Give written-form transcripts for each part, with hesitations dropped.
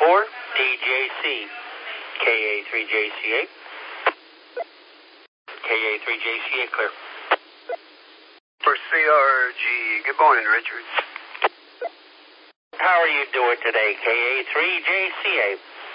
DJC, KA3JCA. KA3JCA, clear. For CRG, good morning, Richard. How are you doing today, KA3JCA?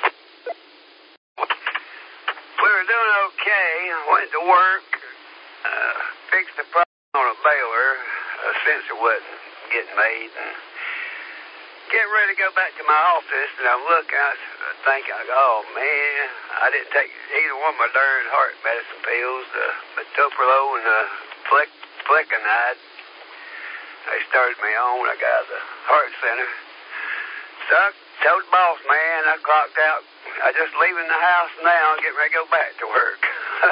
We were doing okay. Went to work, fixed the problem on a baler. A sensor wasn't getting made, and getting ready to go back to my office, and I'm looking, I think, oh man, I didn't take either one of my darn heart medicine pills, the metoprolol and the flecainide. They started me on. I got the heart center. So I told the boss, man, I clocked out. I just leaving the house now, getting ready to go back to work.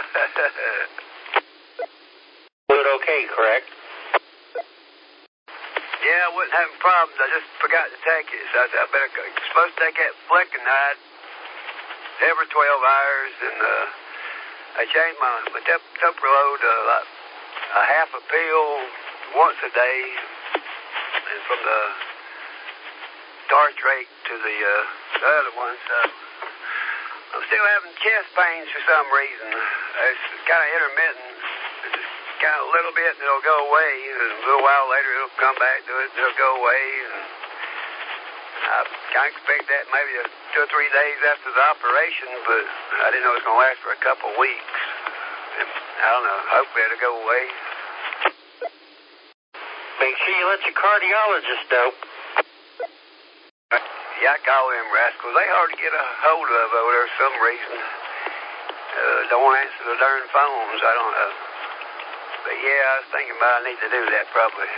Good, okay, correct? Yeah, I wasn't having problems. I just forgot to take it. So I said, I'm supposed to take that flecainide every 12 hours, and I changed my metoprolol to like a half a pill once a day, and from the tartrate to the other one. So I'm still having chest pains for some reason. It's kind of intermittent. It's just kind of a little bit, and it'll go away. And a little while later, it'll come back to it, and it'll go away. And I expect that maybe 2 or 3 days after the operation, but I didn't know it was going to last for a couple of weeks. And I don't know. Hopefully it'll go away. Make sure you let your cardiologist know. Yeah, I call them rascals. They hard to get a hold of over there for some reason. Don't want to answer the darn phones. I don't know. But yeah, I was thinking about I need to do that probably.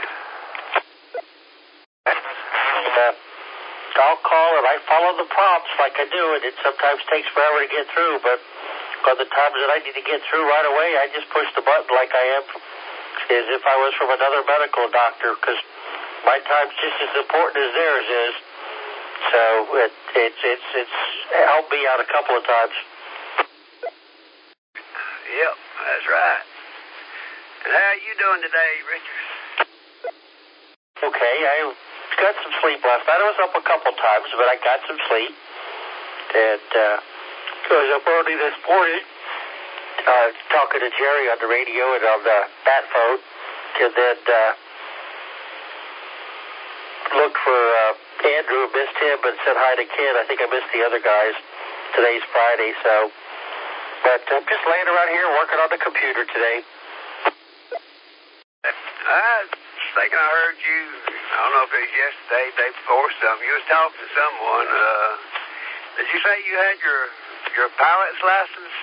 I'll call and I follow the prompts like I do, and it sometimes takes forever to get through, but on the times that I need to get through right away, I just push the button like I am as if I was from another medical doctor, because my time's just as important as theirs is. So it's helped me out a couple of times. Yep, that's right. And how are you doing today, Richard? Okay, I got some sleep last night. I was up a couple times, but I got some sleep. And I was up early this morning talking to Jerry on the radio and on the bat phone. And then looked for Andrew, missed him, and said hi to Ken. I think I missed the other guys. Today's Friday, so. But I'm just laying around here working on the computer today. I was thinking I heard you, I don't know if it was yesterday, day before something. You was talking to someone. Did you say you had your pilot's license?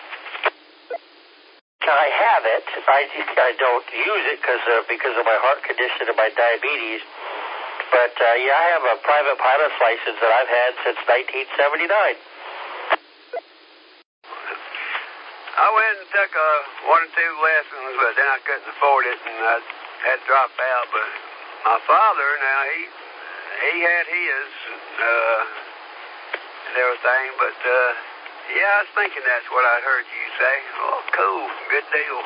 I have it. I don't use it because of my heart condition and my diabetes. But, yeah, I have a private pilot's license that I've had since 1979. I went and took 1 or 2 lessons, but then I couldn't afford it, and I had to drop out. But my father, now, he had his and everything. But, yeah, I was thinking that's what I heard you say. Oh, cool. Good deal.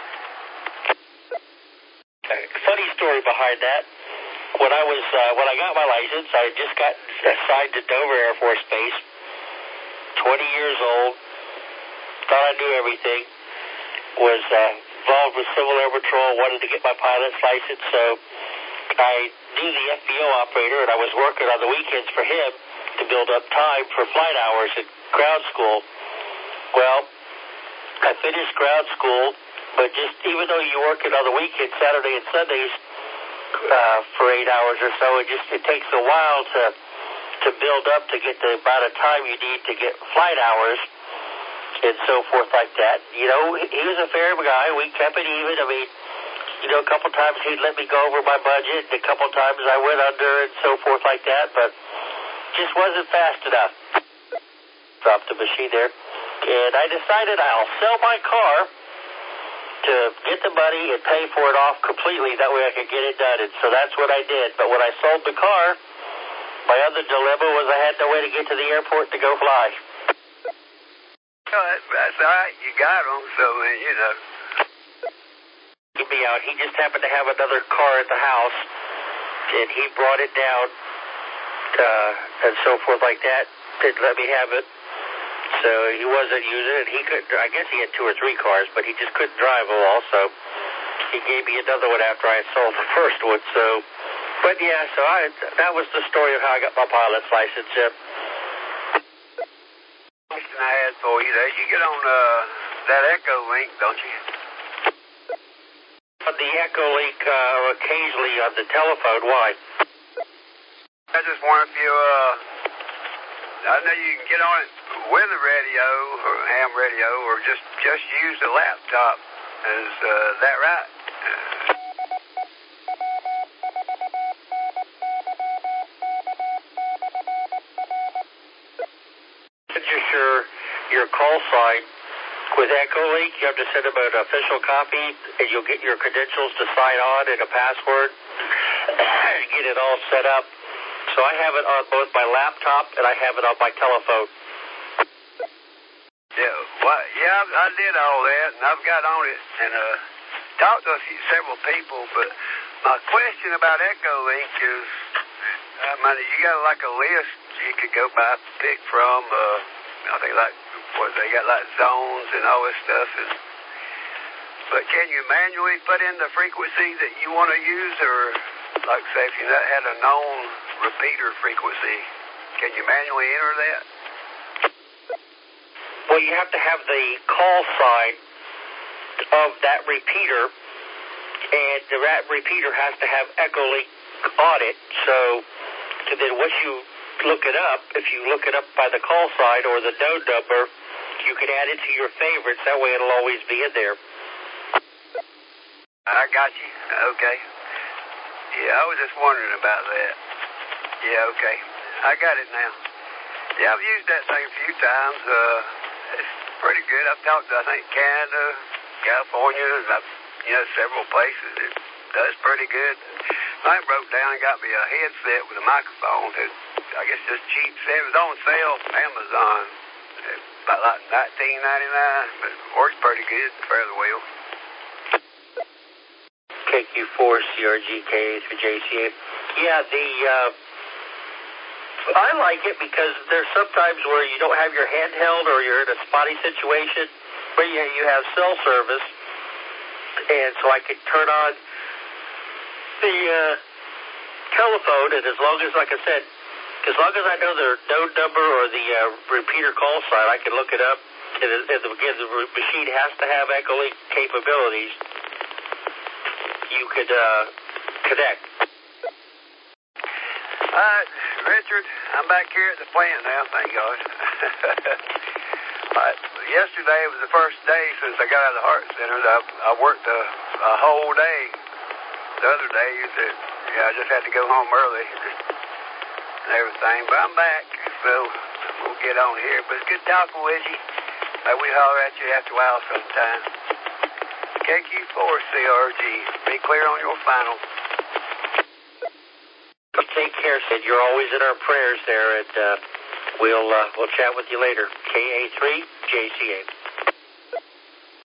Funny story behind that. When I got my license, I just got assigned to Dover Air Force Base, 20 years old, thought I knew everything, was involved with Civil Air Patrol, wanted to get my pilot's license, so I knew the FBO operator, and I was working on the weekends for him to build up time for flight hours at ground school. Well, I finished ground school, but just even though you're working on the weekends, Saturday and Sundays, for 8 hours or so, it takes a while to build up to get the amount of time you need to get flight hours and so forth like that. You know, he was a fair guy. We kept it even. I mean, you know, a couple times he'd let me go over my budget, and a couple times I went under and so forth like that, but just wasn't fast enough. Dropped the machine there. And I decided I'll sell my car to get the money and pay for it off completely. That way I could get it done. And so that's what I did. But when I sold the car, my other dilemma was I had no way to get to the airport to go fly. Oh, that's all right. You got them, so, you know. Get me out. He just happened to have another car at the house, and he brought it down and so forth like that. didn't let me have it. So he wasn't using it. He could. I guess he had 2 or 3 cars, but he just couldn't drive them all. So he gave me another one after I sold the first one. So, but yeah, so that was the story of how I got my pilot's license. Question I had for you there. You get on that Echo Link, don't you? On the Echo Link, occasionally on the telephone. Why? I just wonder if you I know you can get on it with a radio or ham radio, or just use the laptop. Is that right? Register your call sign with Echo Link. You have to send them an official copy, and you'll get your credentials to sign on and a password. Get it all set up. So I have it on both my laptop and I have it on my telephone. Yeah, well, yeah, I did all that, and I've got on it and talked to several people. But my question about Echo Link is, I mean, you got like a list you could go by, pick from. I think like they got like zones and all this stuff. But can you manually put in the frequency that you want to use, or like say if you had a known repeater frequency, can you manually enter that? Well, you have to have the call sign of that repeater, and that repeater has to have Echo Link on it. So then once you look it up, if you look it up by the call sign or the node number, you can add it to your favorites. That way it'll always be in there. I got you. Okay. Yeah, I was just wondering about that. Yeah, okay. I got it now. Yeah, I've used that thing a few times. It's pretty good. I've talked to, I think, Canada, California, and several places. It does pretty good. I broke down and got me a headset with a microphone. I guess just cheap. It was on sale from Amazon. About like $19.99, but it works pretty good, fairly well. KQ4, CRGK through JCA. Yeah, I like it because there's sometimes where you don't have your handheld or you're in a spotty situation where you have cell service, and so I could turn on the telephone, and as long as, like I said, as long as I know the node number or the repeater call sign, I can look it up, and again, the machine has to have Echo Link capabilities. You could connect. Richard, I'm back here at the plant now, thank God. Yesterday was the first day since I got out of the Heart Center. I worked a whole day. The other days, I just had to go home early and everything. But I'm back, so we'll get on here. But it's good talking with you. Maybe we holler at you after a while sometime. KQ4 CRG. Be clear on your final. Take care, Sid. You're always in our prayers there, and we'll chat with you later. KA3 JCA.